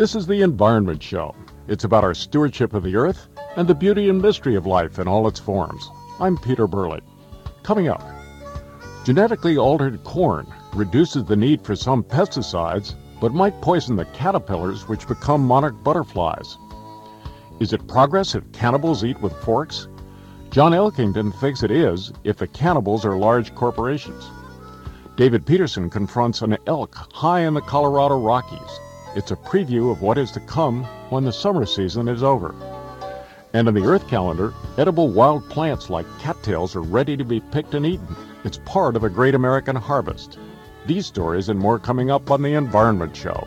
This is the Environment Show. It's about our stewardship of the earth and the beauty and mystery of life in all its forms. I'm Peter Burley. Coming up, genetically altered corn reduces the need for some pesticides, but might poison the caterpillars which become monarch butterflies. Is it progress if cannibals eat with forks? John Elkington thinks it is if the cannibals are large corporations. David Peterson confronts an elk high in the Colorado Rockies. It's a preview of what is to come when the summer season is over. And in the Earth calendar, edible wild plants like cattails are ready to be picked and eaten. It's part of a great American harvest. These stories and more coming up on the Environment Show.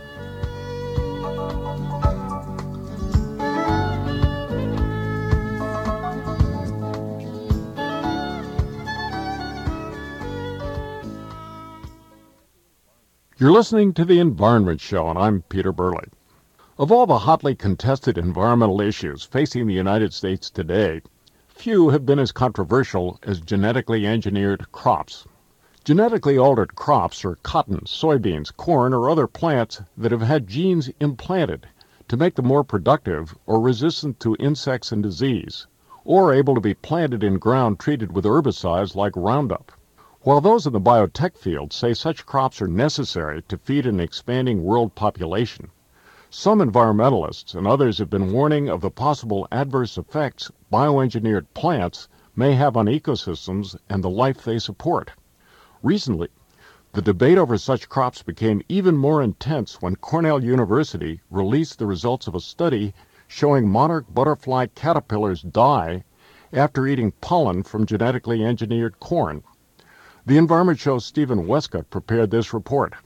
You're listening to the Environment Show, and I'm Peter Burley. Of all the hotly contested environmental issues facing the United States today, few have been as controversial as genetically engineered crops. Genetically altered crops are cotton, soybeans, corn, or other plants that have had genes implanted to make them more productive or resistant to insects and disease, or able to be planted in ground treated with herbicides like Roundup. While those in the biotech field say such crops are necessary to feed an expanding world population, some environmentalists and others have been warning of the possible adverse effects bioengineered plants may have on ecosystems and the life they support. Recently, the debate over such crops became even more intense when Cornell University released the results of a study showing monarch butterfly caterpillars die after eating pollen from genetically engineered corn. The Environment Show's Stephen Westcott prepared this report.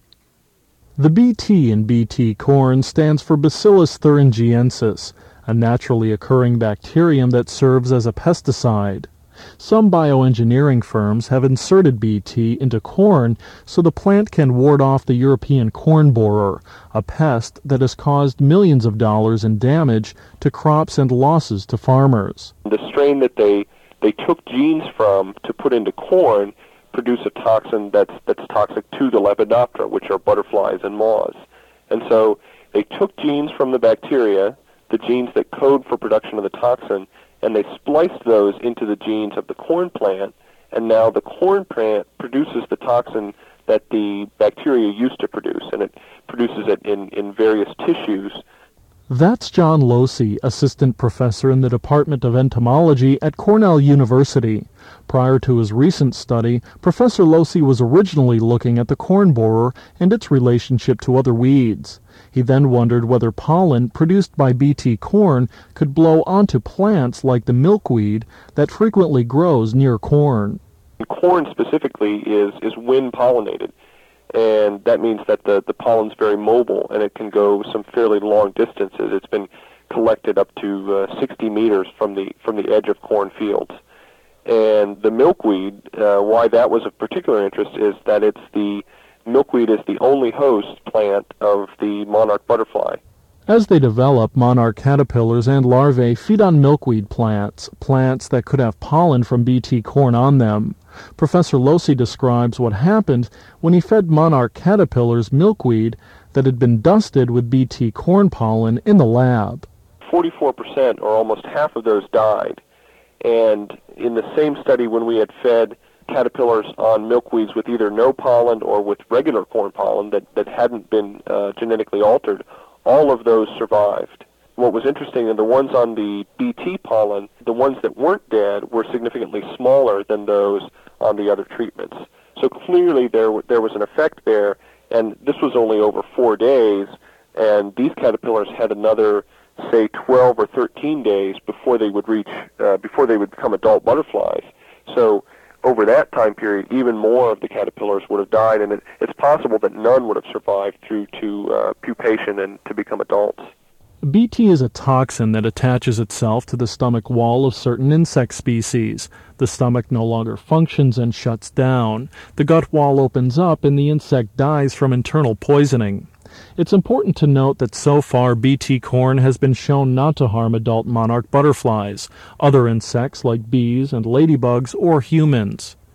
The Bt in Bt corn stands for Bacillus thuringiensis, a naturally occurring bacterium that serves as a pesticide. Some bioengineering firms have inserted Bt into corn so the plant can ward off the European corn borer, a pest that has caused millions of dollars in damage to crops and losses to farmers. The strain that they took genes from to put into corn produce a toxin that's toxic to the Lepidoptera, which are butterflies and moths. And so they took genes from the bacteria, the genes that code for production of the toxin, and they spliced those into the genes of the corn plant, and now the corn plant produces the toxin that the bacteria used to produce, and it produces it in various tissues. That's John Losey, assistant professor in the Department of Entomology at Cornell University. Prior to his recent study, Professor Losey was originally looking at the corn borer and its relationship to other weeds. He then wondered whether pollen produced by Bt corn could blow onto plants like the milkweed that frequently grows near corn. Corn specifically is wind pollinated, and that means that the pollen's very mobile and it can go some fairly long distances. It's been collected up to 60 meters from the edge of corn fields. And the milkweed, why that was of particular interest is that milkweed is the only host plant of the monarch butterfly. As they develop, monarch caterpillars and larvae feed on milkweed plants that could have pollen from Bt corn on them. Professor Losey describes what happened when he fed monarch caterpillars milkweed that had been dusted with Bt corn pollen in the lab. 44%, or almost half of those, died. And in the same study, when we had fed caterpillars on milkweeds with either no pollen or with regular corn pollen that hadn't been genetically altered, all of those survived. What was interesting, and the ones on the Bt pollen, the ones that weren't dead were significantly smaller than those on the other treatments. So clearly there was an effect there, and this was only over 4 days, and these caterpillars had another, say, 12 or 13 days before they would become adult butterflies. So over that time period, even more of the caterpillars would have died, and it's possible that none would have survived through to pupation and to become adults. Bt is a toxin that attaches itself to the stomach wall of certain insect species. The stomach no longer functions and shuts down. The gut wall opens up and the insect dies from internal poisoning. It's important to note that so far Bt corn has been shown not to harm adult monarch butterflies, other insects like bees and ladybugs, or humans.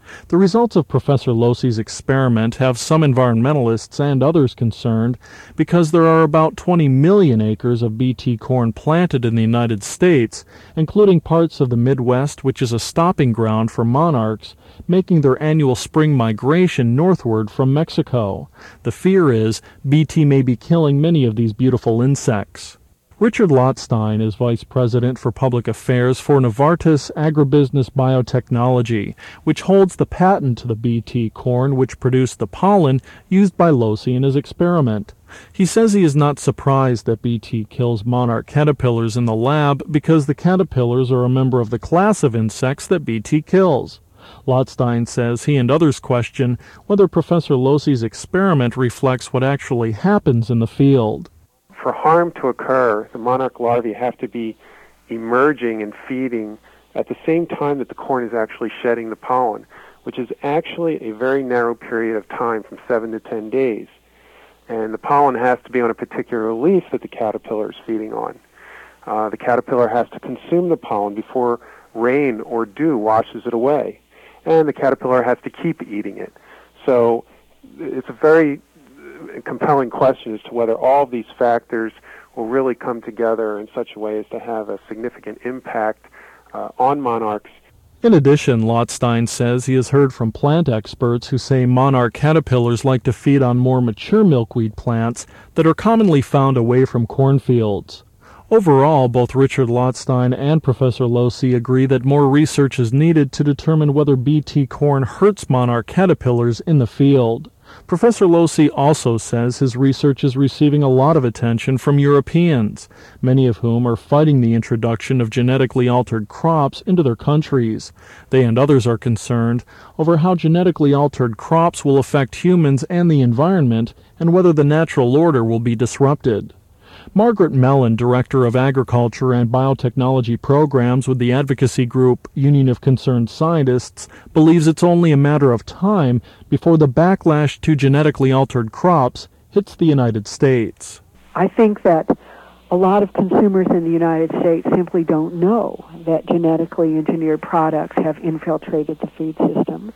The results of Professor Losey's experiment have some environmentalists and others concerned because there are about 20 million acres of Bt corn planted in the United States, including parts of the Midwest, which is a stopping ground for monarchs, making their annual spring migration northward from Mexico. The fear is Bt may be killing many of these beautiful insects. Richard Lottstein is Vice President for Public Affairs for Novartis Agribusiness Biotechnology, which holds the patent to the Bt corn which produced the pollen used by Losey in his experiment. He says he is not surprised that Bt kills monarch caterpillars in the lab because the caterpillars are a member of the class of insects that Bt kills. Lottstein says he and others question whether Professor Losey's experiment reflects what actually happens in the field. For harm to occur, the monarch larvae have to be emerging and feeding at the same time that the corn is actually shedding the pollen, which is actually a very narrow period of time from 7 to 10 days. And the pollen has to be on a particular leaf that the caterpillar is feeding on. The caterpillar has to consume the pollen before rain or dew washes it away. And the caterpillar has to keep eating it. So it's a very compelling question as to whether all of these factors will really come together in such a way as to have a significant impact on monarchs. In addition, Lottstein says he has heard from plant experts who say monarch caterpillars like to feed on more mature milkweed plants that are commonly found away from cornfields. Overall, both Richard Lottstein and Professor Losey agree that more research is needed to determine whether Bt corn hurts monarch caterpillars in the field. Professor Losey also says his research is receiving a lot of attention from Europeans, many of whom are fighting the introduction of genetically altered crops into their countries. They and others are concerned over how genetically altered crops will affect humans and the environment and whether the natural order will be disrupted. Margaret Mellon, Director of Agriculture and Biotechnology Programs with the advocacy group Union of Concerned Scientists, believes it's only a matter of time before the backlash to genetically altered crops hits the United States. I think that a lot of consumers in the United States simply don't know that genetically engineered products have infiltrated the food system.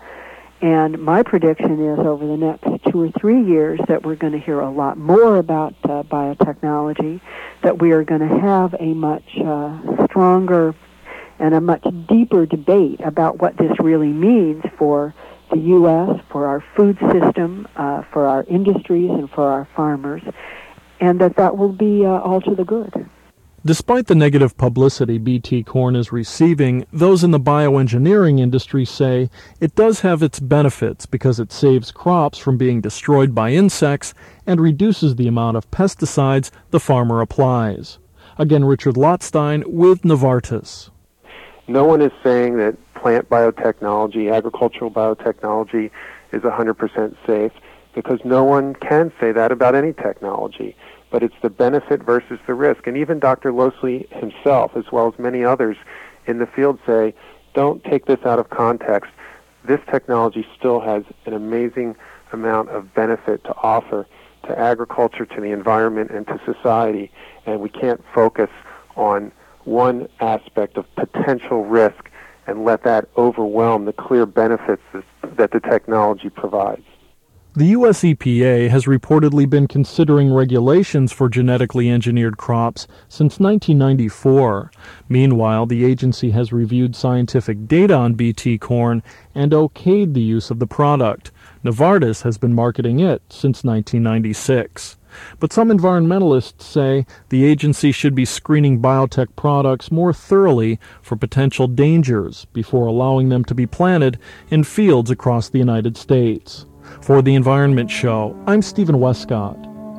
And my prediction is over the next 2 or 3 years that we're going to hear a lot more about biotechnology, that we are going to have a much stronger and a much deeper debate about what this really means for the U.S., for our food system, for our industries, and for our farmers, and that will be all to the good. Despite the negative publicity Bt corn is receiving, those in the bioengineering industry say it does have its benefits because it saves crops from being destroyed by insects and reduces the amount of pesticides the farmer applies. Again, Richard Lottstein with Novartis. No one is saying that plant biotechnology, agricultural biotechnology is 100% safe, because no one can say that about any technology. But it's the benefit versus the risk. And even Dr. Losey himself, as well as many others in the field, say, don't take this out of context. This technology still has an amazing amount of benefit to offer to agriculture, to the environment, and to society. And we can't focus on one aspect of potential risk and let that overwhelm the clear benefits that the technology provides. The U.S. EPA has reportedly been considering regulations for genetically engineered crops since 1994. Meanwhile, the agency has reviewed scientific data on Bt corn and okayed the use of the product. Novartis has been marketing it since 1996. But some environmentalists say the agency should be screening biotech products more thoroughly for potential dangers before allowing them to be planted in fields across the United States. For The Environment Show, I'm Stephen Westcott.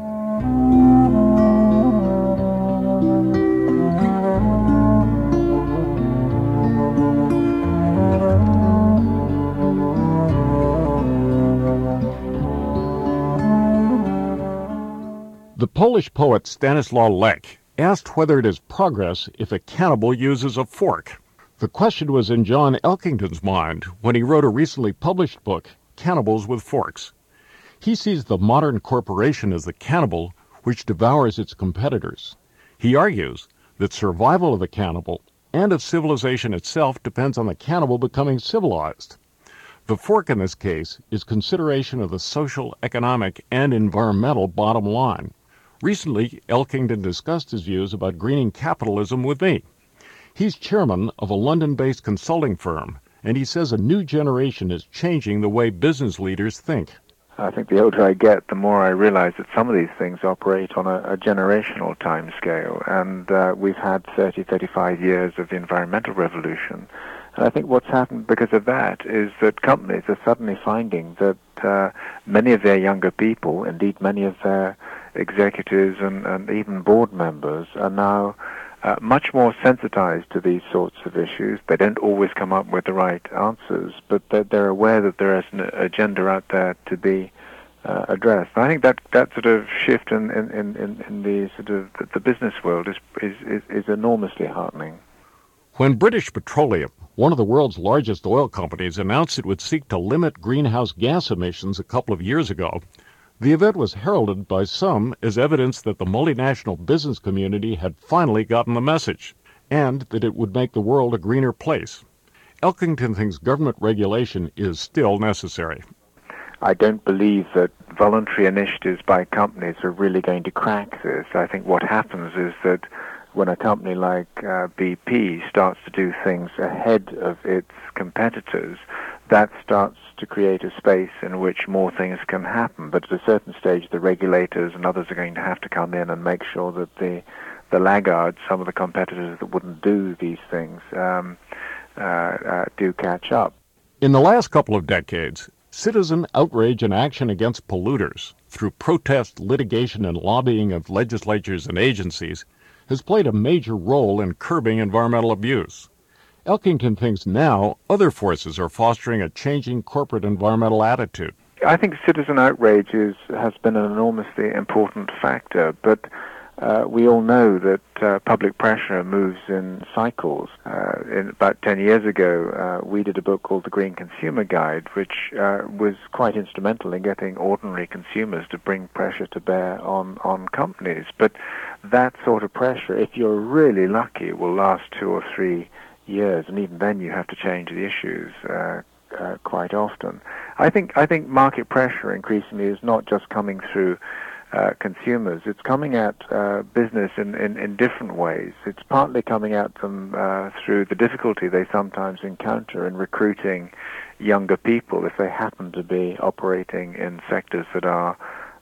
The Polish poet Stanislaw Lech asked whether it is progress if a cannibal uses a fork. The question was in John Elkington's mind when he wrote a recently published book, Cannibals with Forks. He sees the modern corporation as the cannibal which devours its competitors. He argues that survival of the cannibal and of civilization itself depends on the cannibal becoming civilized. The fork in this case is consideration of the social, economic, and environmental bottom line. Recently, Elkington discussed his views about greening capitalism with me. He's chairman of a London-based consulting firm, and he says a new generation is changing the way business leaders think. I think the older I get, the more I realize that some of these things operate on a generational time scale, and we've had 30, 35 years of the environmental revolution. And I think what's happened because of that is that companies are suddenly finding that many of their younger people, indeed many of their executives and even board members, are now much more sensitized to these sorts of issues. They don't always come up with the right answers, but they're aware that there is an agenda out there to be addressed. And I think that sort of shift in the sort of the business world is enormously heartening. When British Petroleum, one of the world's largest oil companies, announced it would seek to limit greenhouse gas emissions a couple of years ago, the event was heralded by some as evidence that the multinational business community had finally gotten the message, and that it would make the world a greener place. Elkington thinks government regulation is still necessary. I don't believe that voluntary initiatives by companies are really going to crack this. I think what happens is that when a company like BP starts to do things ahead of its competitors, that starts to create a space in which more things can happen. But at a certain stage, the regulators and others are going to have to come in and make sure that the laggards, some of the competitors that wouldn't do these things, do catch up. In the last couple of decades, citizen outrage and action against polluters through protest, litigation, and lobbying of legislatures and agencies has played a major role in curbing environmental abuse. Elkington thinks now other forces are fostering a changing corporate environmental attitude. I think citizen outrage has been an enormously important factor, but we all know that public pressure moves in cycles. About 10 years ago, we did a book called The Green Consumer Guide, which was quite instrumental in getting ordinary consumers to bring pressure to bear on companies. But that sort of pressure, if you're really lucky, will last 2 or 3 years, and even then you have to change the issues quite often. I think market pressure increasingly is not just coming through consumers. It's coming at business in different ways. It's partly coming at them through the difficulty they sometimes encounter in recruiting younger people if they happen to be operating in sectors that are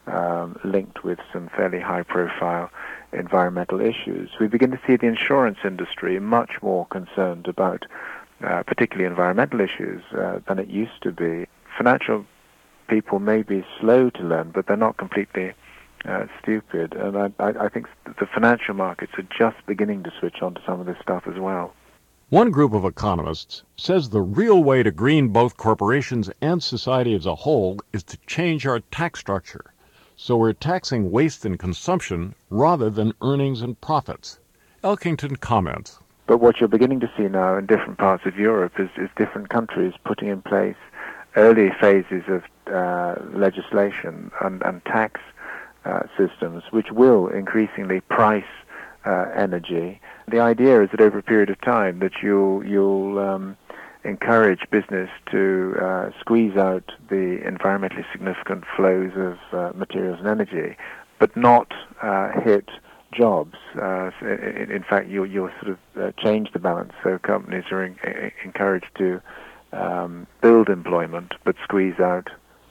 linked with some fairly high-profile environmental issues. We begin to see the insurance industry much more concerned about particularly environmental issues than it used to be. Financial people may be slow to learn, but they're not completely stupid, and I think the financial markets are just beginning to switch on to some of this stuff as well. One group of economists says the real way to green both corporations and society as a whole is to change our tax structure, so we're taxing waste and consumption rather than earnings and profits. Elkington comments. But what you're beginning to see now in different parts of Europe is different countries putting in place early phases of legislation and tax systems which will increasingly price energy. The idea is that over a period of time that you'll encourage business to squeeze out the environmentally significant flows of materials and energy, but not hit jobs. In fact, you'll sort of change the balance, so companies are encouraged to build employment but squeeze out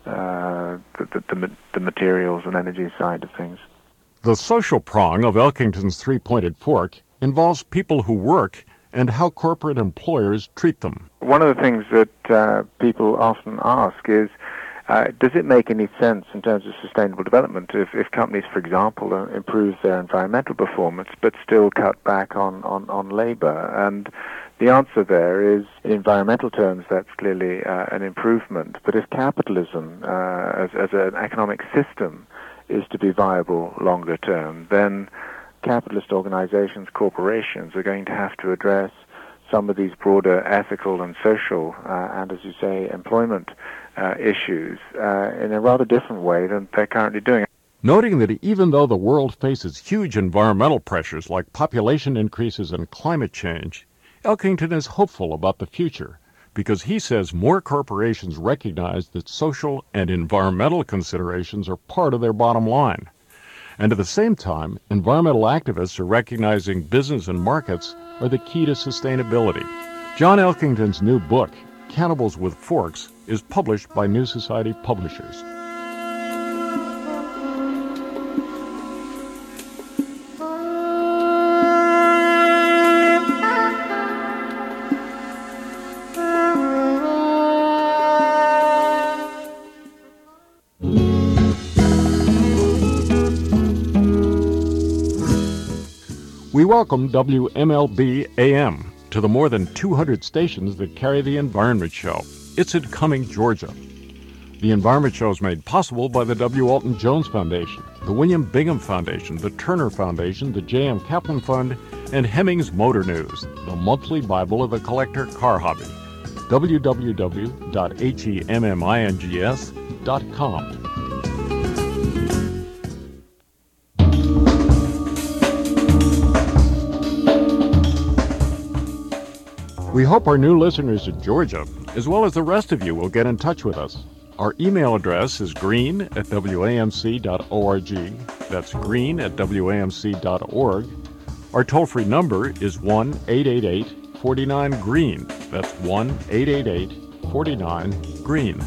the materials and energy side of things. The social prong of Elkington's three-pointed fork involves people who work and how corporate employers treat them. One of the things that people often ask is, does it make any sense in terms of sustainable development if companies, for example, improve their environmental performance but still cut back on labor? And the answer there is, in environmental terms, that's clearly an improvement. But if capitalism as an economic system is to be viable longer term, then capitalist organizations, corporations, are going to have to address some of these broader ethical and social and, as you say, employment issues in a rather different way than they're currently doing. Noting that even though the world faces huge environmental pressures like population increases and climate change, Elkington is hopeful about the future, because he says more corporations recognize that social and environmental considerations are part of their bottom line. And at the same time, environmental activists are recognizing business and markets are the key to sustainability. John Elkington's new book, Cannibals with Forks, is published by New Society Publishers. We welcome WMLB AM to the more than 200 stations that carry the Environment Show. It's in Cumming, Georgia. The Environment Show is made possible by the W. Alton Jones Foundation, the William Bingham Foundation, the Turner Foundation, the J.M. Kaplan Fund, and Hemmings Motor News, the monthly Bible of the collector car hobby. www.hemmings.com. We hope our new listeners in Georgia, as well as the rest of you, will get in touch with us. Our email address is green@wamc.org. That's green@wamc.org. Our toll-free number is 1-888-49-GREEN. That's 1-888-49-GREEN.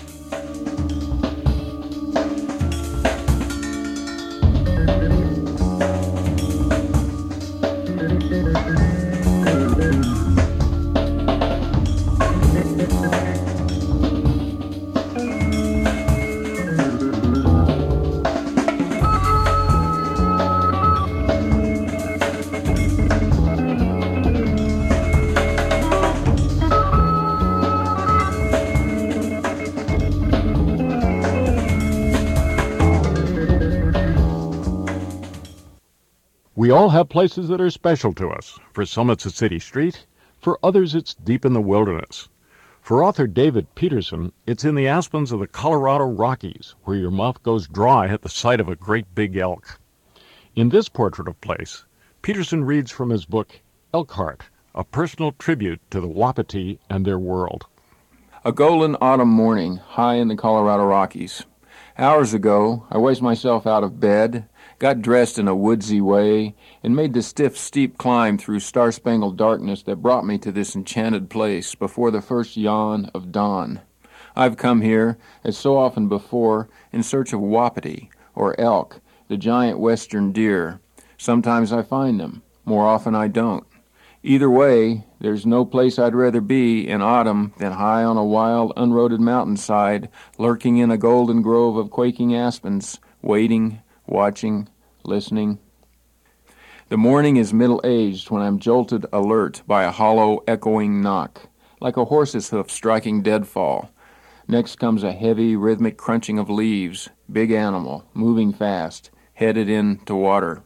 We all have places that are special to us. For some, it's a city street. For others, it's deep in the wilderness. For author David Peterson, it's in the aspens of the Colorado Rockies, where your mouth goes dry at the sight of a great big elk. In this portrait of place, Peterson reads from his book, Elkhart, a personal tribute to the Wapiti and their world. A golden autumn morning, high in the Colorado Rockies. Hours ago, I raised myself out of bed, got dressed in a woodsy way, and made the stiff, steep climb through star-spangled darkness that brought me to this enchanted place before the first yawn of dawn. I've come here, as so often before, in search of wapiti, or elk, the giant western deer. Sometimes I find them, more often I don't. Either way, there's no place I'd rather be in autumn than high on a wild, unroaded mountainside, lurking in a golden grove of quaking aspens, waiting, watching, listening. The morning is middle-aged when I'm jolted alert by a hollow, echoing knock, like a horse's hoof striking deadfall. Next comes a heavy, rhythmic crunching of leaves, big animal, moving fast, headed in to water.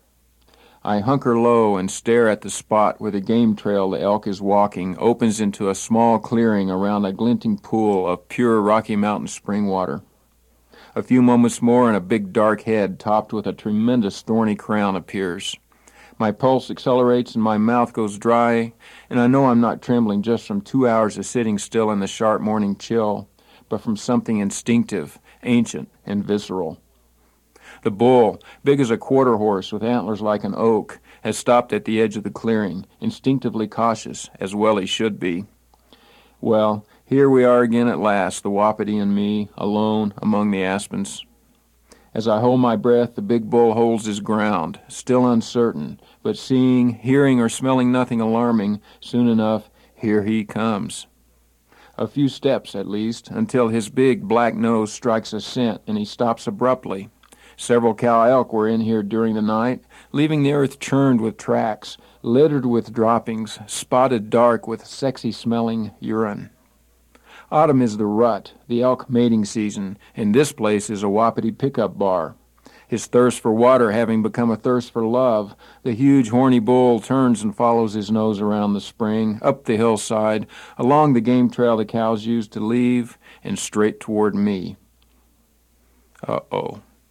I hunker low and stare at the spot where the game trail the elk is walking opens into a small clearing around a glinting pool of pure Rocky Mountain spring water. A few moments more and a big dark head topped with a tremendous thorny crown appears. My pulse accelerates and my mouth goes dry, and I know I'm not trembling just from 2 hours of sitting still in the sharp morning chill, but from something instinctive, ancient, and visceral. The bull, big as a quarter horse with antlers like an oak, has stopped at the edge of the clearing, instinctively cautious, as well he should be. Well, here we are again at last, the wapiti and me, alone among the aspens. As I hold my breath, the big bull holds his ground, still uncertain, but seeing, hearing, or smelling nothing alarming, soon enough, here he comes. A few steps, at least, until his big black nose strikes a scent and he stops abruptly. Several cow elk were in here during the night, leaving the earth churned with tracks, littered with droppings, spotted dark with sexy-smelling urine. Autumn is the rut, the elk mating season, and this place is a wapiti pickup bar. His thirst for water having become a thirst for love, the huge horny bull turns and follows his nose around the spring, up the hillside, along the game trail the cows used to leave, and straight toward me. Uh-oh.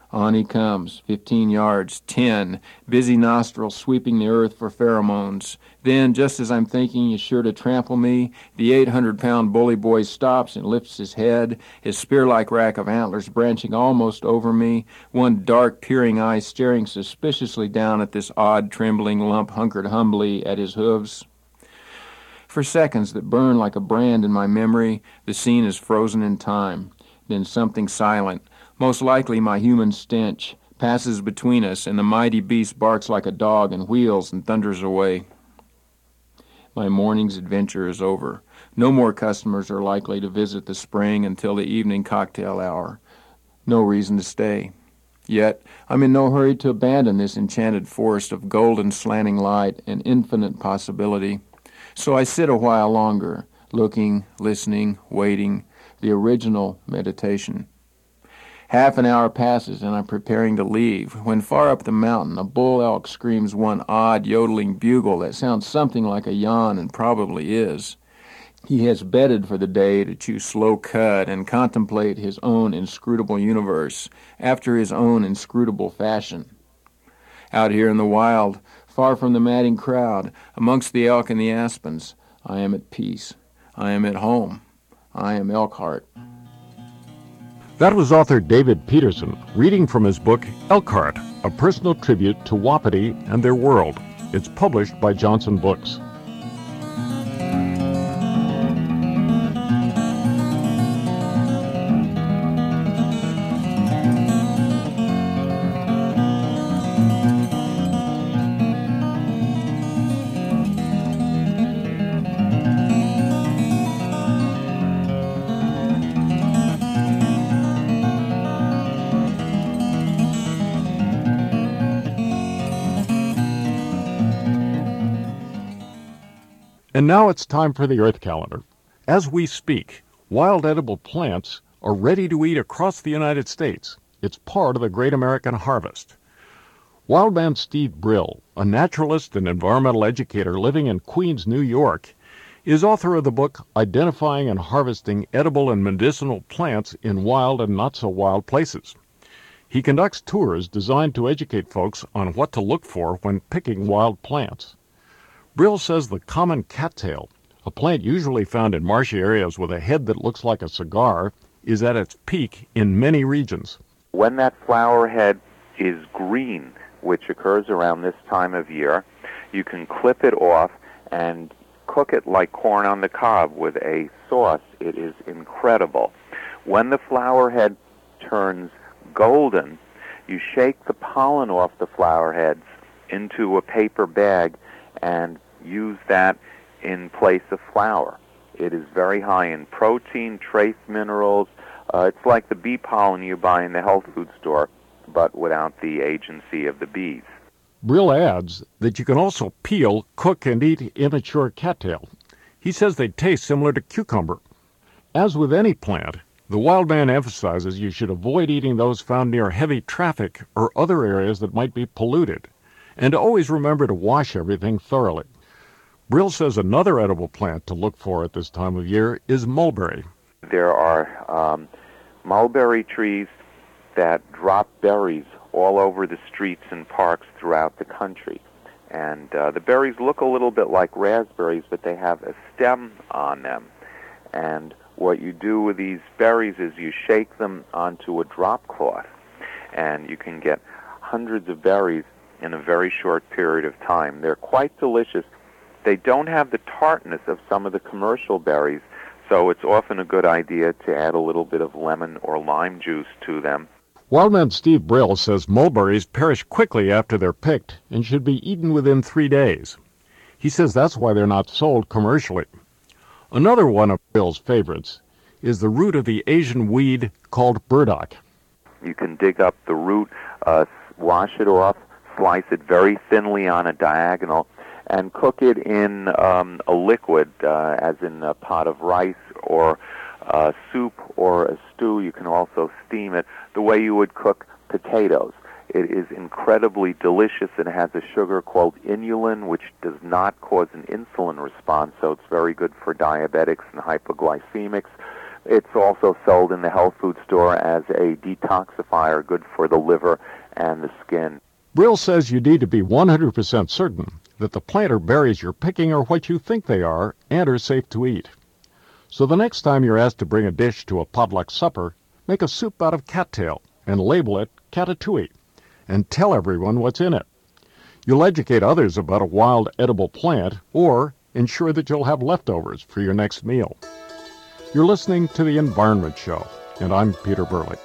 On he comes, 15 yards, 10, busy nostrils sweeping the earth for pheromones. Then, just as I'm thinking he's sure to trample me, the 800-pound bully boy stops and lifts his head, his spear-like rack of antlers branching almost over me, one dark, peering eye staring suspiciously down at this odd, trembling lump hunkered humbly at his hooves. For seconds that burn like a brand in my memory, the scene is frozen in time. Then something silent, most likely my human stench, passes between us, and the mighty beast barks like a dog and wheels and thunders away. My morning's adventure is over. No more customers are likely to visit the spring until the evening cocktail hour. No reason to stay. Yet I'm in no hurry to abandon this enchanted forest of golden slanting light and infinite possibility. So I sit a while longer, looking, listening, waiting, the original meditation. Half an hour passes, and I'm preparing to leave, when far up the mountain a bull elk screams one odd, yodeling bugle that sounds something like a yawn and probably is. He has bedded for the day to chew slow cud and contemplate his own inscrutable universe, after his own inscrutable fashion. Out here in the wild, far from the madding crowd, amongst the elk and the aspens, I am at peace. I am at home. I am Elkhart. That was author David Peterson reading from his book Elkhart, a personal tribute to Wapiti and their world. It's published by Johnson Books. And now it's time for the Earth Calendar. As we speak, wild edible plants are ready to eat across the United States. It's part of the Great American Harvest. Wildman Steve Brill, a naturalist and environmental educator living in Queens, New York, is author of the book Identifying and Harvesting Edible and Medicinal Plants in Wild and Not-So-Wild Places. He conducts tours designed to educate folks on what to look for when picking wild plants. Brill says the common cattail, a plant usually found in marshy areas with a head that looks like a cigar, is at its peak in many regions. When that flower head is green, which occurs around this time of year, you can clip it off and cook it like corn on the cob with a sauce. It is incredible. When the flower head turns golden, you shake the pollen off the flower heads into a paper bag and use that in place of flour. It is very high in protein, trace minerals. It's like the bee pollen you buy in the health food store, but without the agency of the bees. Brill adds that you can also peel, cook, and eat immature cattail. He says they taste similar to cucumber. As with any plant, the wild man emphasizes you should avoid eating those found near heavy traffic or other areas that might be polluted, and always remember to wash everything thoroughly. Brill says another edible plant to look for at this time of year is mulberry. There are mulberry trees that drop berries all over the streets and parks throughout the country. And the berries look a little bit like raspberries, but they have a stem on them. And what you do with these berries is you shake them onto a drop cloth, and you can get hundreds of berries in a very short period of time. They're quite delicious. They don't have the tartness of some of the commercial berries, so it's often a good idea to add a little bit of lemon or lime juice to them. Wildman Steve Brill says mulberries perish quickly after they're picked and should be eaten within 3 days. He says that's why they're not sold commercially. Another one of Brill's favorites is the root of the Asian weed called burdock. You can dig up the root, wash it off, slice it very thinly on a diagonal, and cook it in a liquid, as in a pot of rice or soup or a stew. You can also steam it the way you would cook potatoes. It is incredibly delicious. It has a sugar called inulin, which does not cause an insulin response, so it's very good for diabetics and hypoglycemics. It's also sold in the health food store as a detoxifier, good for the liver and the skin. Brill says you need to be 100% certain that the plant or berries you're picking are what you think they are and are safe to eat. So the next time you're asked to bring a dish to a potluck supper, make a soup out of cattail and label it Catatouille and tell everyone what's in it. You'll educate others about a wild edible plant or ensure that you'll have leftovers for your next meal. You're listening to The Environment Show, and I'm Peter Burley.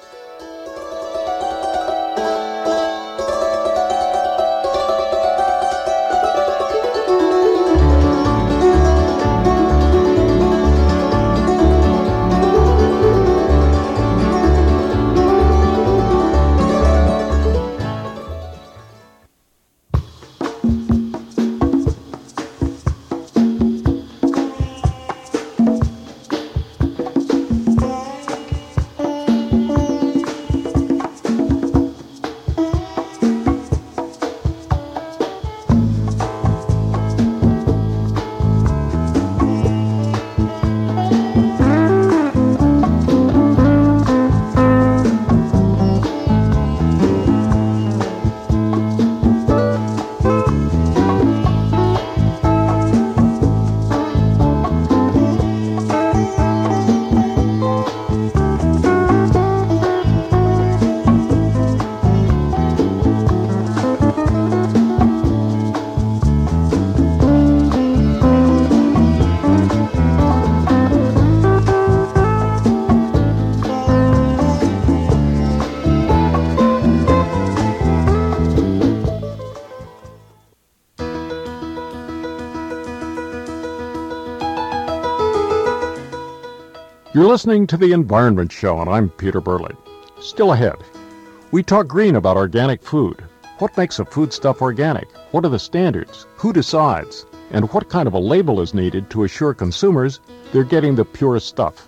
You're listening to The Environment Show, and I'm Peter Burley. Still ahead, we talk green about organic food. What makes a foodstuff organic? What are the standards? Who decides? And what kind of a label is needed to assure consumers they're getting the purest stuff?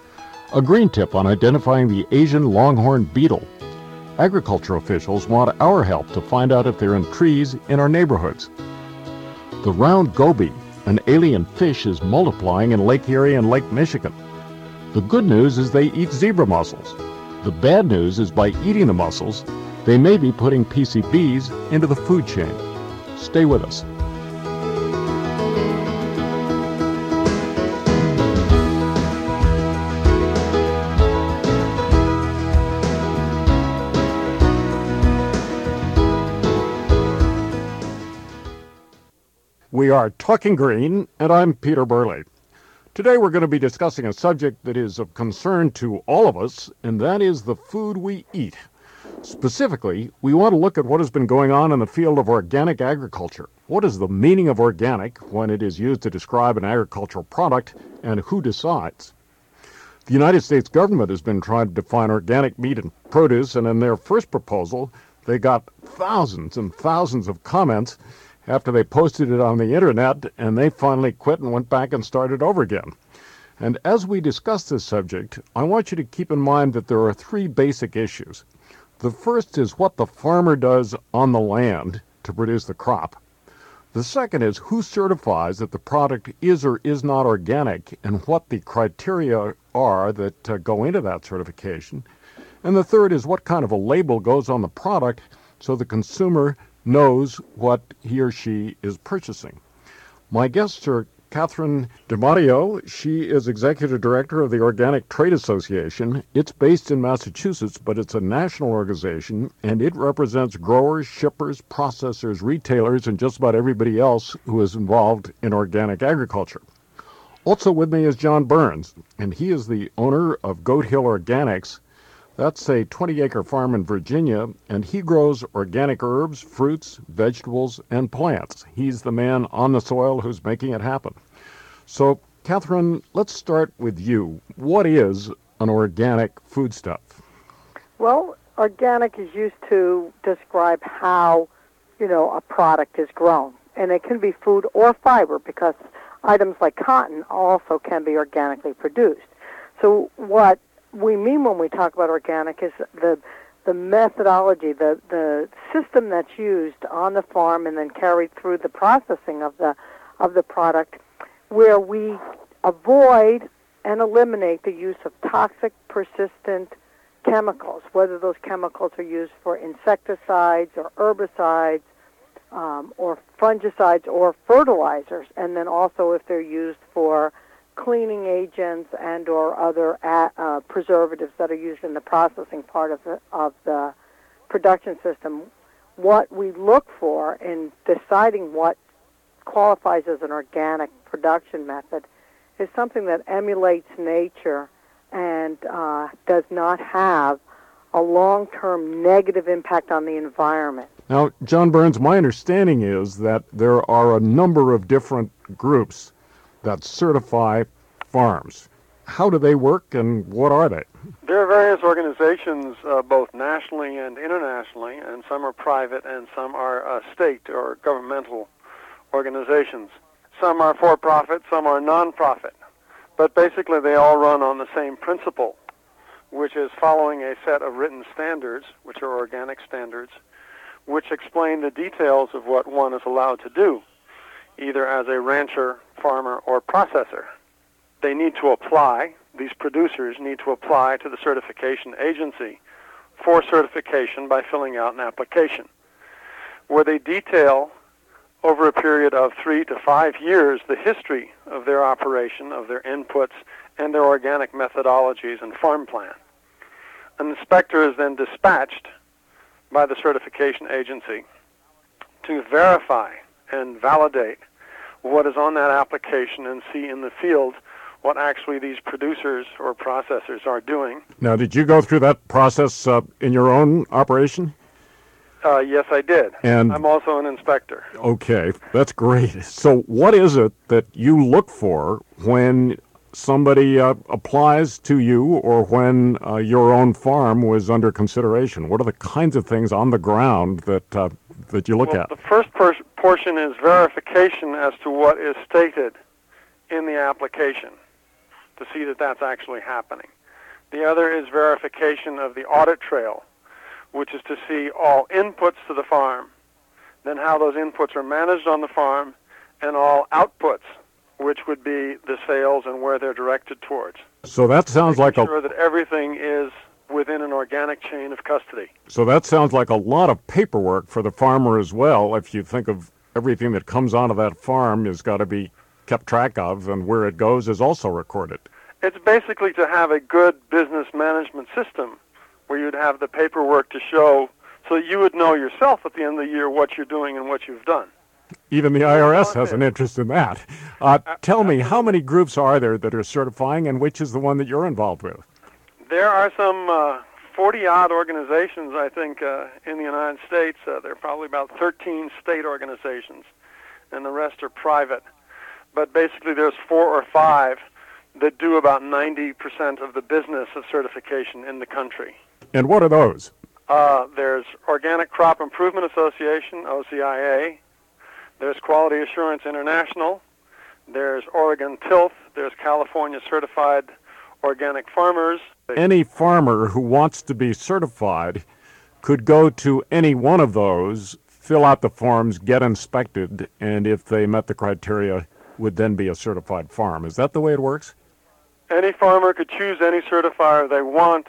A green tip on identifying the Asian longhorn beetle. Agriculture officials want our help to find out if they're in trees in our neighborhoods. The round goby, an alien fish, is multiplying in Lake Erie and Lake Michigan. The good news is they eat zebra mussels. The bad news is by eating the mussels, they may be putting PCBs into the food chain. Stay with us. We are Talking Green, and I'm Peter Burley. Today we're going to be discussing a subject that is of concern to all of us, and that is the food we eat. Specifically, we want to look at what has been going on in the field of organic agriculture. What is the meaning of organic when it is used to describe an agricultural product, and who decides? The United States government has been trying to define organic meat and produce, and in their first proposal, they got thousands and thousands of comments after they posted it on the internet, and they finally quit and went back and started over again. And as we discuss this subject, I want you to keep in mind that there are three basic issues. The first is what the farmer does on the land to produce the crop. The second is who certifies that the product is or is not organic and what the criteria are that go into that certification. And the third is what kind of a label goes on the product so the consumer knows what he or she is purchasing. My guests are Catherine DiMatteo. She is Executive Director of the Organic Trade Association. It's based in Massachusetts, but it's a national organization, and it represents growers, shippers, processors, retailers, and just about everybody else who is involved in organic agriculture. Also with me is John Burns, and he is the owner of Goat Hill Organics. That's a 20-acre farm in Virginia, and he grows organic herbs, fruits, vegetables, and plants. He's the man on the soil who's making it happen. So, Catherine, let's start with you. What is an organic foodstuff? Well, organic is used to describe how, a product is grown. And it can be food or fiber because items like cotton also can be organically produced. So what we mean when we talk about organic is the methodology, the system that's used on the farm and then carried through the processing of the product, where we avoid and eliminate the use of toxic, persistent chemicals, whether those chemicals are used for insecticides or herbicides or fungicides or fertilizers, and then also if they're used for cleaning agents and or other preservatives that are used in the processing part of the production system. What we look for in deciding what qualifies as an organic production method is something that emulates nature and does not have a long-term negative impact on the environment. Now, John Burns, my understanding is that there are a number of different groups that certify farms. How do they work and what are they? There are various organizations, both nationally and internationally, and some are private and some are state or governmental organizations. Some are for-profit, some are non-profit. But basically they all run on the same principle, which is following a set of written standards, which are organic standards, which explain the details of what one is allowed to do, either as a rancher, farmer, or processor. They need to apply, these producers need to apply to the certification agency for certification by filling out an application, where they detail over a period of 3 to 5 years the history of their operation, of their inputs, and their organic methodologies and farm plan. An inspector is then dispatched by the certification agency to verify and validate what is on that application and see in the field what actually these producers or processors are doing. Now, did you go through that process in your own operation? Yes, I did. And I'm also an inspector. Okay, that's great. So what is it that you look for when somebody applies to you or when your own farm was under consideration? What are the kinds of things on the ground that you look at? The first portion is verification as to what is stated in the application to see that that's actually happening. The other is verification of the audit trail, which is to see all inputs to the farm, then how those inputs are managed on the farm, and all outputs, which would be the sales and where they're directed towards. So that sounds like sure that everything is within an organic chain of custody. So that sounds like a lot of paperwork for the farmer as well. If you think of everything that comes onto that farm has got to be kept track of, and where it goes is also recorded. It's basically to have a good business management system where you'd have the paperwork to show so that you would know yourself at the end of the year what you're doing and what you've done. Even the IRS has an interest in that. Tell me, how many groups are there that are certifying, and which is the one that you're involved with? There are some 40-odd organizations, I think, in the United States. There are probably about 13 state organizations, and the rest are private. But basically there's 4 or 5 that do about 90% of the business of certification in the country. And what are those? There's Organic Crop Improvement Association, OCIA. There's Quality Assurance International. There's Oregon Tilth. There's California Certified Organic Farmers. Any farmer who wants to be certified could go to any one of those, fill out the forms, get inspected, and if they met the criteria, would then be a certified farm. Is that the way it works? Any farmer could choose any certifier they want,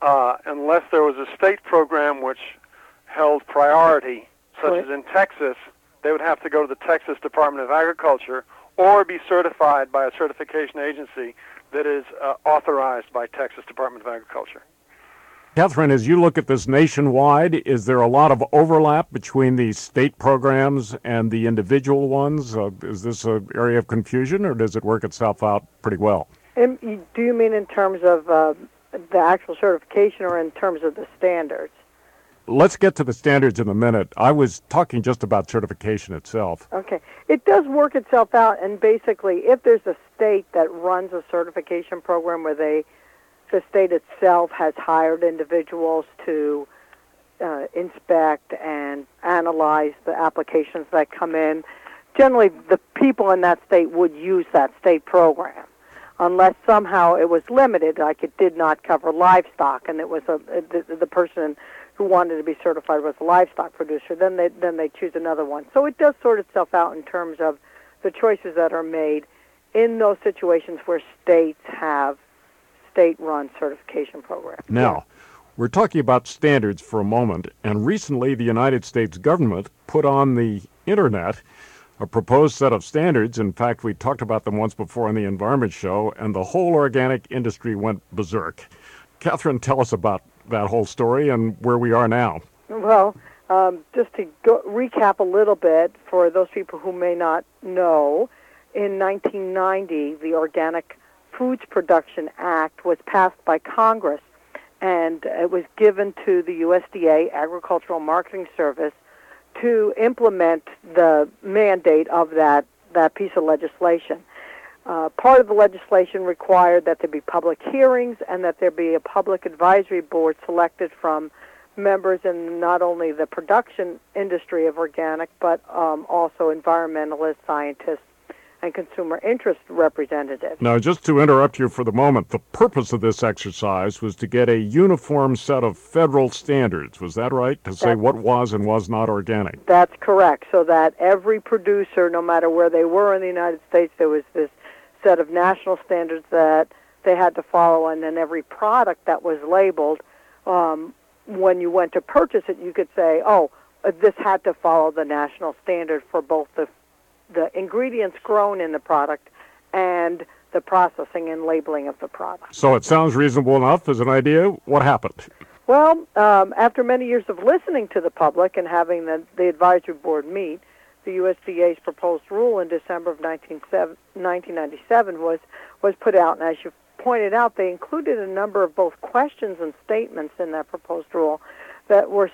unless there was a state program which held priority, such as in Texas. They would have to go to the Texas Department of Agriculture or be certified by a certification agency that is authorized by Texas Department of Agriculture. Catherine, as you look at this nationwide, is there a lot of overlap between the state programs and the individual ones? Is this an area of confusion, or does it work itself out pretty well? Do you mean in terms of the actual certification or in terms of the standards? Let's get to the standards in a minute. I was talking just about certification itself. Okay. It does work itself out, and basically if there's a state that runs a certification program where the state itself has hired individuals to inspect and analyze the applications that come in, generally the people in that state would use that state program, unless somehow it was limited, like it did not cover livestock, and it was the person who wanted to be certified was a livestock producer, then they choose another one. So it does sort itself out in terms of the choices that are made in those situations where states have state-run certification programs. Now, we're talking about standards for a moment, and recently the United States government put on the Internet a proposed set of standards. In fact, we talked about them once before on the Environment Show, and the whole organic industry went berserk. Catherine, tell us about that whole story and where we are now. Well, just to recap a little bit for those people who may not know, in 1990, the Organic Foods Production Act was passed by Congress, and it was given to the USDA, Agricultural Marketing Service, to implement the mandate of that piece of legislation. Part of the legislation required that there be public hearings and that there be a public advisory board selected from members in not only the production industry of organic, but also environmentalists, scientists, and consumer interest representatives. Now, just to interrupt you for the moment, the purpose of this exercise was to get a uniform set of federal standards. Was that right? To say what was and was not organic? That's correct, so that every producer, no matter where they were in the United States, there was this set of national standards that they had to follow, and then every product that was labeled, when you went to purchase it, you could say, this had to follow the national standard for both the ingredients grown in the product and the processing and labeling of the product. So it sounds reasonable enough as an idea. What happened? Well, after many years of listening to the public and having the advisory board meet, the USDA's proposed rule in December of 1997 was put out, and as you pointed out, they included a number of both questions and statements in that proposed rule that were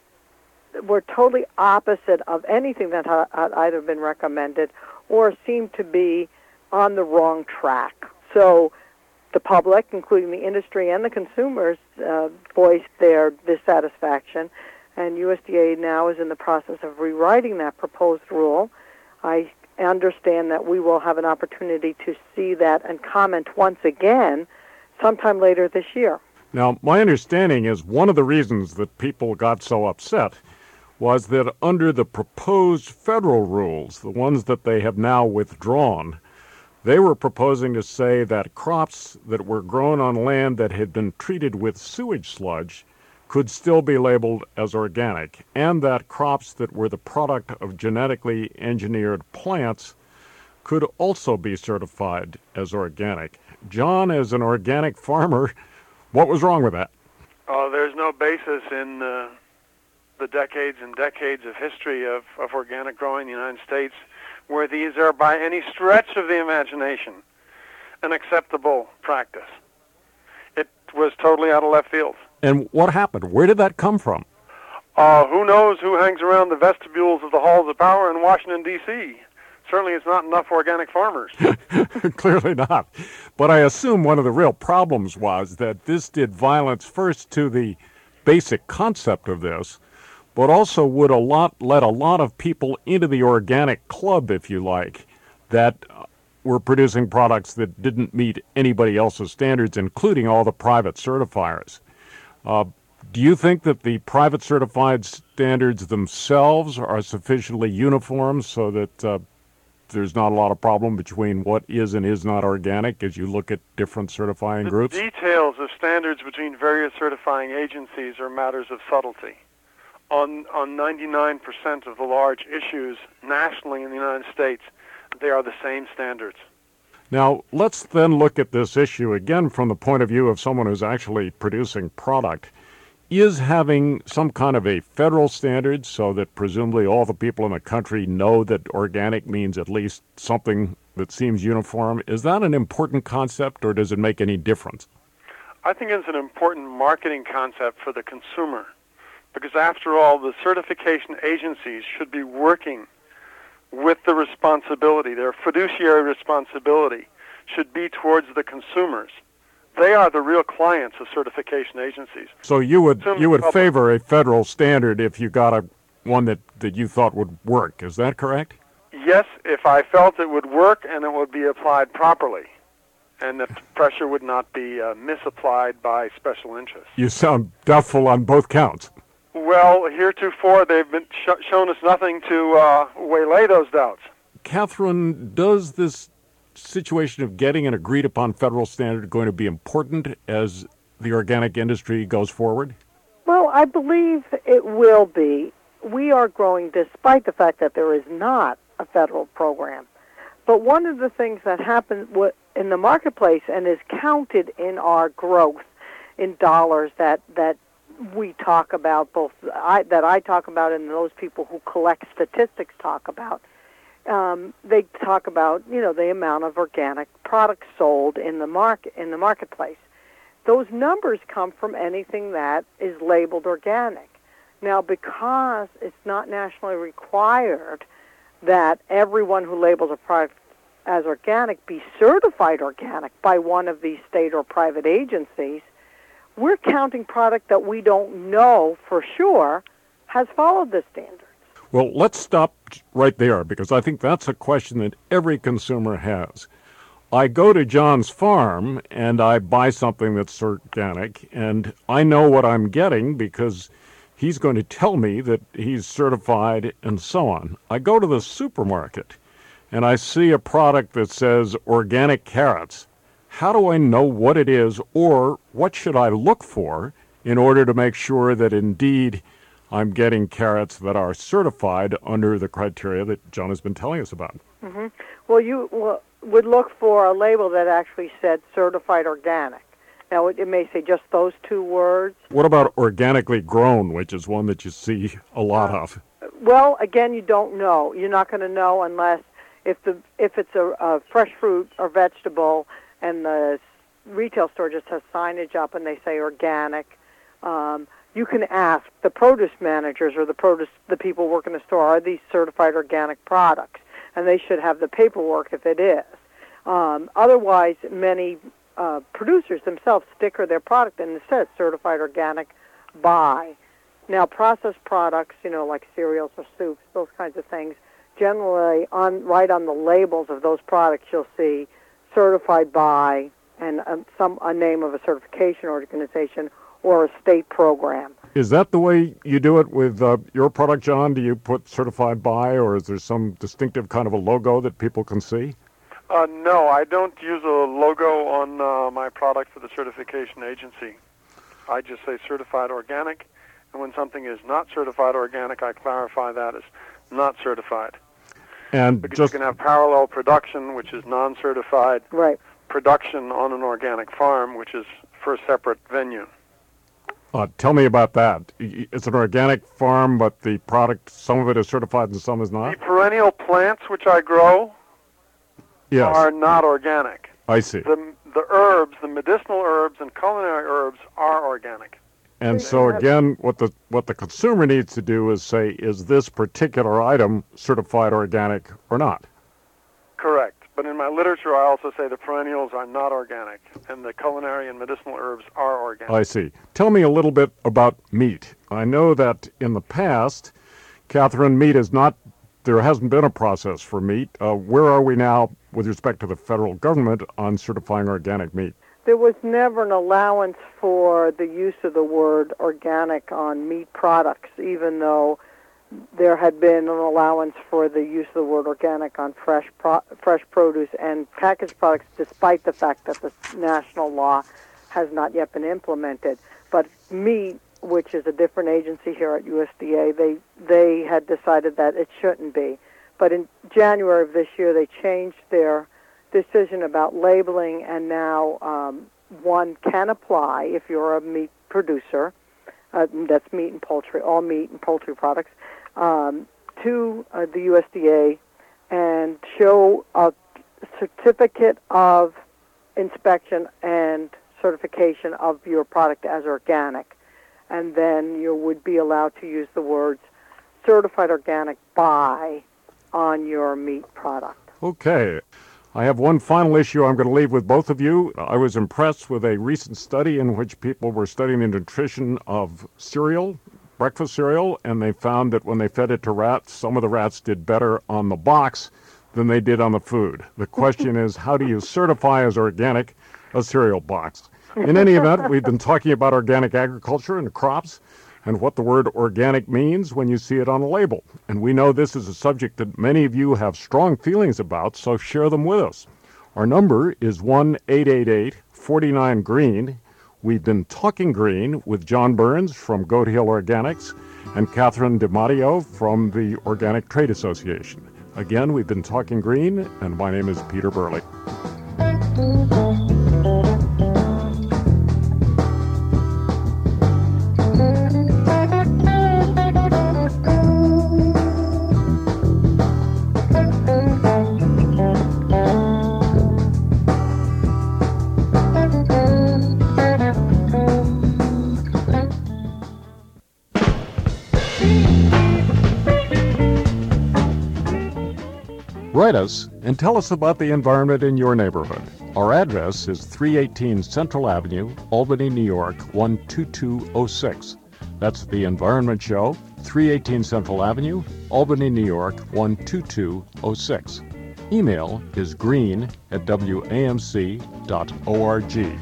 totally opposite of anything that had either been recommended or seemed to be on the wrong track. So the public, including the industry and the consumers, voiced their dissatisfaction, and USDA now is in the process of rewriting that proposed rule. I understand that we will have an opportunity to see that and comment once again sometime later this year. Now, my understanding is one of the reasons that people got so upset was that under the proposed federal rules, the ones that they have now withdrawn, they were proposing to say that crops that were grown on land that had been treated with sewage sludge could still be labeled as organic, and that crops that were the product of genetically engineered plants could also be certified as organic. John, as an organic farmer, what was wrong with that? There's no basis in the decades and decades of history of organic growing in the United States where these are by any stretch of the imagination an acceptable practice. It was totally out of left field. And what happened? Where did that come from? Who knows who hangs around the vestibules of the halls of power in Washington, D.C.? Certainly it's not enough organic farmers. Clearly not. But I assume one of the real problems was that this did violence first to the basic concept of this, but also would let a lot of people into the organic club, if you like, that were producing products that didn't meet anybody else's standards, including all the private certifiers. Do you think that the private certified standards themselves are sufficiently uniform so that there's not a lot of problem between what is and is not organic as you look at different certifying groups? The details of standards between various certifying agencies are matters of subtlety. On 99% of the large issues nationally in the United States, they are the same standards. Now, let's then look at this issue again from the point of view of someone who's actually producing product. Is having some kind of a federal standard so that presumably all the people in the country know that organic means at least something that seems uniform, is that an important concept or does it make any difference? I think it's an important marketing concept for the consumer because after all, the certification agencies should be working with the responsibility. Their fiduciary responsibility should be towards the consumers. They are the real clients of certification agencies. So you would favor a federal standard if you got one that you thought would work. Is that correct? Yes, if I felt it would work and it would be applied properly, and that pressure would not be misapplied by special interests. You sound doubtful on both counts. Well, heretofore they've been shown us nothing to waylay those doubts. Catherine, does this situation of getting an agreed upon federal standard going to be important as the organic industry goes forward? Well, I believe it will be. We are growing despite the fact that there is not a federal program. But one of the things that happens in the marketplace and is counted in our growth in dollars that we talk about, that I talk about and those people who collect statistics talk about, they talk about, the amount of organic products sold in the marketplace. Those numbers come from anything that is labeled organic. Now, because it's not nationally required that everyone who labels a product as organic be certified organic by one of these state or private agencies, we're counting product that we don't know for sure has followed the standards. Well, let's stop right there, because I think that's a question that every consumer has. I go to John's farm and I buy something that's organic, and I know what I'm getting because he's going to tell me that he's certified and so on. I go to the supermarket and I see a product that says organic carrots. How do I know what it is, or what should I look for in order to make sure that indeed I'm getting carrots that are certified under the criteria that John has been telling us about? Mm-hmm. Well, you would look for a label that actually said certified organic. Now, it may say just those two words. What about organically grown, which is one that you see a lot of? Well, again, you don't know. You're not going to know unless if it's a fresh fruit or vegetable and the retail store just has signage up and they say organic. You can ask the produce managers or the people working the store, are these certified organic products? And they should have the paperwork if it is. Otherwise, many producers themselves sticker their product and it says certified organic by. Now, processed products, like cereals or soups, those kinds of things, generally right on the labels of those products you'll see certified by and a name of a certification organization or a state program. Is that the way you do it with your product, John? Do you put certified by, or is there some distinctive kind of a logo that people can see? No, I don't use a logo on my product for the certification agency. I just say certified organic, and when something is not certified organic, I clarify that as not certified. And because just you can have parallel production, which is non-certified, right, production on an organic farm, which is for a separate venue. Tell me about that. It's an organic farm, but the product, some of it is certified and some is not? The perennial plants which I grow are not organic. I see. The herbs, the medicinal herbs and culinary herbs are organic. And so again, what the consumer needs to do is say, is this particular item certified organic or not? Correct. But in my literature, I also say the perennials are not organic, and the culinary and medicinal herbs are organic. I see. Tell me a little bit about meat. I know that in the past, Catherine, there hasn't been a process for meat. Where are we now with respect to the federal government on certifying organic meat? There was never an allowance for the use of the word organic on meat products, even though there had been an allowance for the use of the word organic on fresh produce and packaged products, despite the fact that the national law has not yet been implemented. But meat, which is a different agency here at USDA, they had decided that it shouldn't be. But in January of this year, they changed their decision about labeling, and now one can apply if you're a meat producer, that's meat and poultry, all meat and poultry products, to the USDA and show a certificate of inspection and certification of your product as organic. And then you would be allowed to use the words certified organic by on your meat product. Okay. I have one final issue I'm going to leave with both of you. I was impressed with a recent study in which people were studying the nutrition of cereal, breakfast cereal, and they found that when they fed it to rats, some of the rats did better on the box than they did on the food. The question is, how do you certify as organic a cereal box? In any event, we've been talking about organic agriculture and crops and what the word organic means when you see it on a label. And we know this is a subject that many of you have strong feelings about, so share them with us. Our number is 1-888-49-GREEN. We've been talking green with John Burns from Goat Hill Organics and Catherine DiMatteo from the Organic Trade Association. Again, we've been talking green, and my name is Peter Burley. Write us and tell us about the environment in your neighborhood. Our address is 318 Central Avenue, Albany, New York, 12206. That's The Environment Show, 318 Central Avenue, Albany, New York, 12206. Email is green@wamc.org.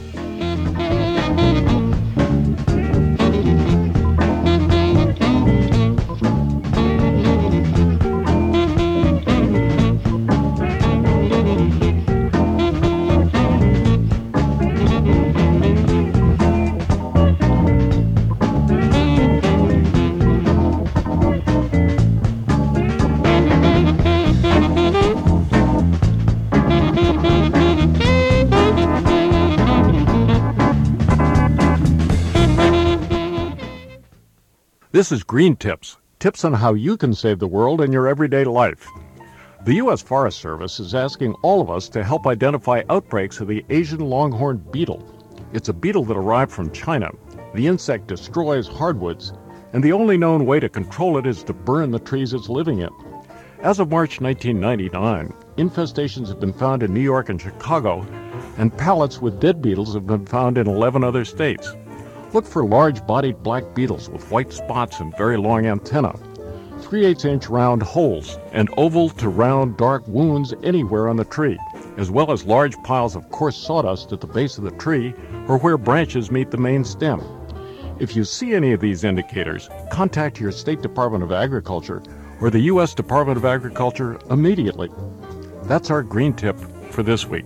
This is Green Tips, tips on how you can save the world in your everyday life. The U.S. Forest Service is asking all of us to help identify outbreaks of the Asian longhorn beetle. It's a beetle that arrived from China. The insect destroys hardwoods, and the only known way to control it is to burn the trees it's living in. As of March 1999, infestations have been found in New York and Chicago, and pallets with dead beetles have been found in 11 other states. Look for large-bodied black beetles with white spots and very long antennae, 3/8-inch round holes, and oval to round dark wounds anywhere on the tree, as well as large piles of coarse sawdust at the base of the tree or where branches meet the main stem. If you see any of these indicators, contact your State Department of Agriculture or the U.S. Department of Agriculture immediately. That's our Green Tip for this week.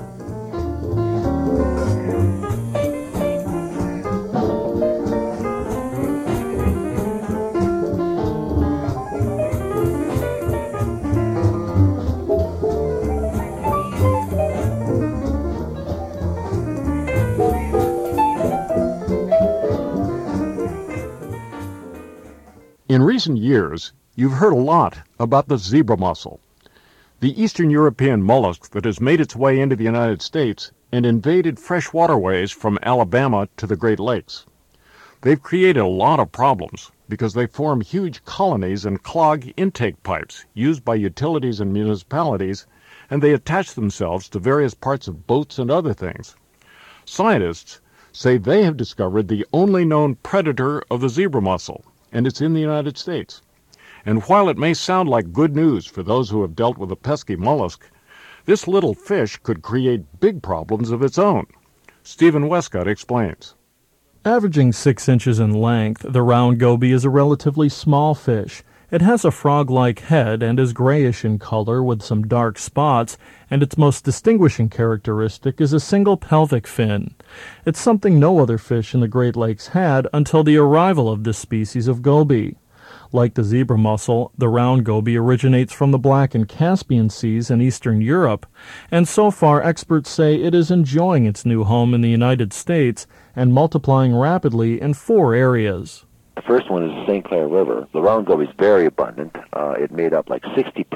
In recent years, you've heard a lot about the zebra mussel, the Eastern European mollusk that has made its way into the United States and invaded fresh waterways from Alabama to the Great Lakes. They've created a lot of problems because they form huge colonies and clog intake pipes used by utilities and municipalities, and they attach themselves to various parts of boats and other things. Scientists say they have discovered the only known predator of the zebra mussel, and it's in the United States. And while it may sound like good news for those who have dealt with a pesky mollusk, this little fish could create big problems of its own. Stephen Westcott explains. Averaging 6 inches in length, the round goby is a relatively small fish. It has a frog-like head and is grayish in color with some dark spots, and its most distinguishing characteristic is a single pelvic fin. It's something no other fish in the Great Lakes had until the arrival of this species of goby. Like the zebra mussel, the round goby originates from the Black and Caspian Seas in eastern Europe, and so far experts say it is enjoying its new home in the United States and multiplying rapidly in 4 areas. The first one is the St. Clair River. The round goby is very abundant. It made up like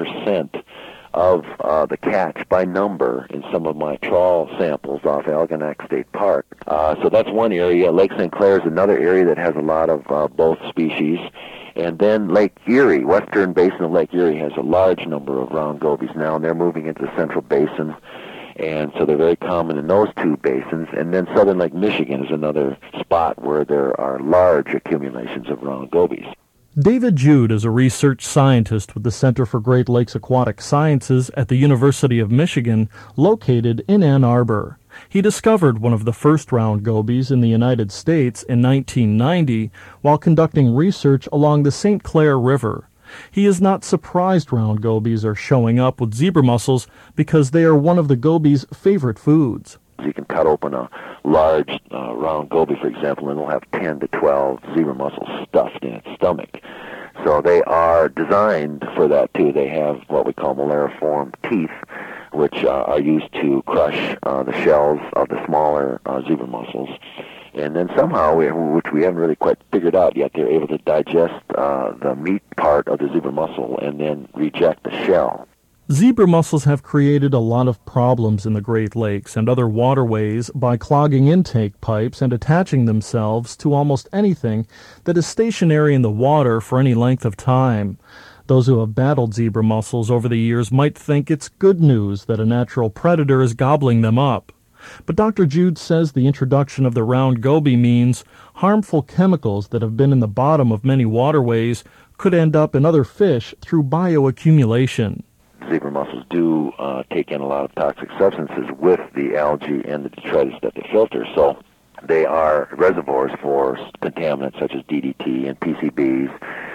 60% of the catch by number in some of my trawl samples off Algonac State Park. So that's one area. Lake St. Clair is another area that has a lot of both species. And then Lake Erie, western basin of Lake Erie, has a large number of round gobies now, and they're moving into the central basin. And so they're very common in those 2 basins. And then southern Lake Michigan is another spot where there are large accumulations of round gobies. David Jude is a research scientist with the Center for Great Lakes Aquatic Sciences at the University of Michigan, located in Ann Arbor. He discovered one of the first round gobies in the United States in 1990 while conducting research along the St. Clair River. He is not surprised round gobies are showing up with zebra mussels because they are one of the gobies' favorite foods. You can cut open a large round goby, for example, and it'll have 10 to 12 zebra mussels stuffed in its stomach. So they are designed for that, too. They have what we call malariform teeth, which are used to crush the shells of the smaller zebra mussels. And then somehow, which we haven't really quite figured out yet, they're able to digest the meat part of the zebra mussel and then reject the shell. Zebra mussels have created a lot of problems in the Great Lakes and other waterways by clogging intake pipes and attaching themselves to almost anything that is stationary in the water for any length of time. Those who have battled zebra mussels over the years might think it's good news that a natural predator is gobbling them up. But Dr. Jude says the introduction of the round goby means harmful chemicals that have been in the bottom of many waterways could end up in other fish through bioaccumulation. Zebra mussels do take in a lot of toxic substances with the algae and the detritus that they filter, so they are reservoirs for contaminants such as DDT and PCBs.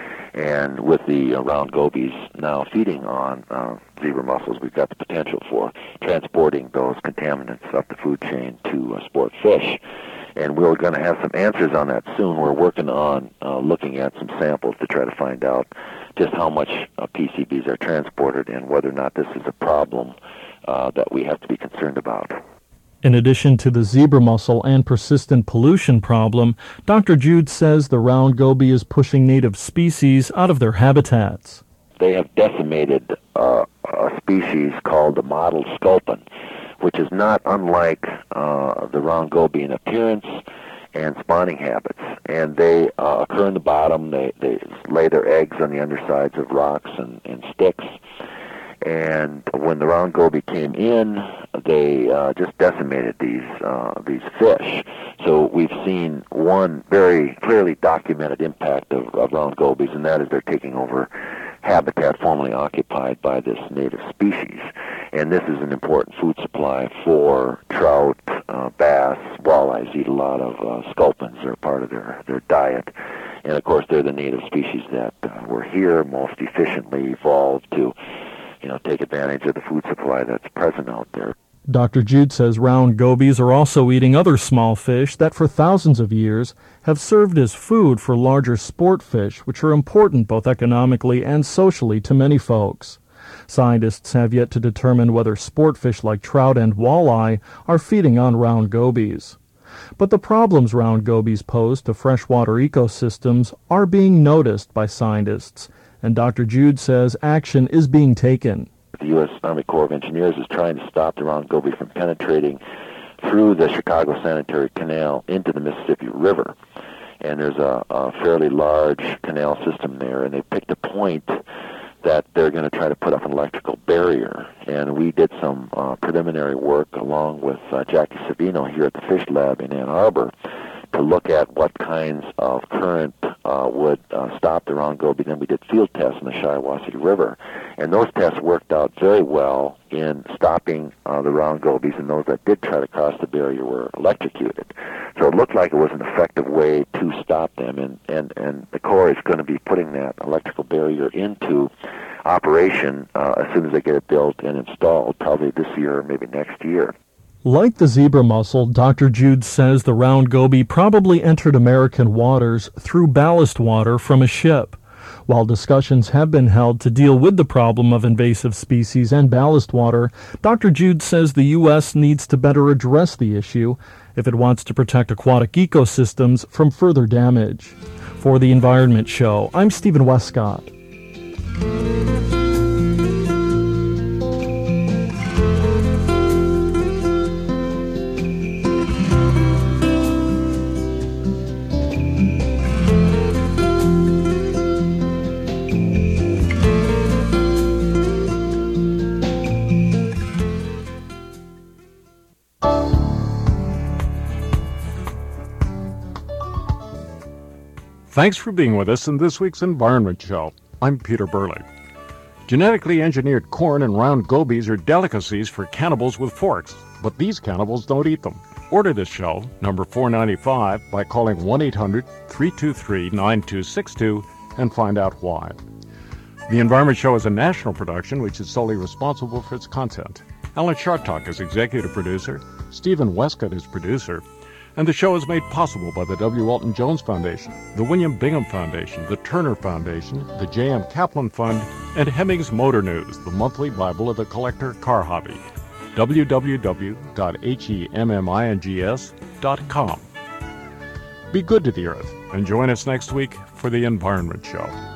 And with the round gobies now feeding on zebra mussels, we've got the potential for transporting those contaminants up the food chain to sport fish. And we're going to have some answers on that soon. We're working on looking at some samples to try to find out just how much PCBs are transported and whether or not this is a problem that we have to be concerned about. In addition to the zebra mussel and persistent pollution problem, Dr. Jude says the round goby is pushing native species out of their habitats. They have decimated a species called the mottled sculpin, which is not unlike the round goby in appearance and spawning habits. And they occur in the bottom. They lay their eggs on the undersides of rocks and sticks. And when the round goby came in, they just decimated these fish. So we've seen one very clearly documented impact of round gobies, and that is they're taking over habitat formerly occupied by this native species. And this is an important food supply for trout, bass, walleyes eat a lot of sculpins. They're part of their diet. And, of course, they're the native species that were here most efficiently evolved to take advantage of the food supply that's present out there. Dr. Jude says round gobies are also eating other small fish that for thousands of years have served as food for larger sport fish, which are important both economically and socially to many folks. Scientists have yet to determine whether sport fish like trout and walleye are feeding on round gobies. But the problems round gobies pose to freshwater ecosystems are being noticed by scientists, and Dr. Jude says action is being taken. The U.S. Army Corps of Engineers is trying to stop the round goby from penetrating through the Chicago Sanitary Canal into the Mississippi River. And there's a fairly large canal system there, and they picked a point that they're going to try to put up an electrical barrier. And we did some preliminary work along with Jackie Savino here at the Fish Lab in Ann Arbor to look at what kinds of current would stop the round goby. Then we did field tests in the Shiawassee River, and those tests worked out very well in stopping the round gobies, and those that did try to cross the barrier were electrocuted. So it looked like it was an effective way to stop them, and the Corps is going to be putting that electrical barrier into operation as soon as they get it built and installed, probably this year or maybe next year. Like the zebra mussel, Dr. Jude says the round goby probably entered American waters through ballast water from a ship. While discussions have been held to deal with the problem of invasive species and ballast water, Dr. Jude says the U.S. needs to better address the issue if it wants to protect aquatic ecosystems from further damage. For the Environment Show, I'm Stephen Westcott. Thanks for being with us in this week's Environment Show. I'm Peter Burley. Genetically engineered corn and round gobies are delicacies for cannibals with forks, but these cannibals don't eat them. Order this show, number 495, by calling 1-800-323-9262 and find out why. The Environment Show is a national production which is solely responsible for its content. Alan Chartock is executive producer, Stephen Westcott is producer, and the show is made possible by the W. Walton Jones Foundation, the William Bingham Foundation, the Turner Foundation, the J.M. Kaplan Fund, and Hemmings Motor News, the monthly Bible of the collector car hobby. www.hemmings.com. Be good to the earth and join us next week for the Environment Show.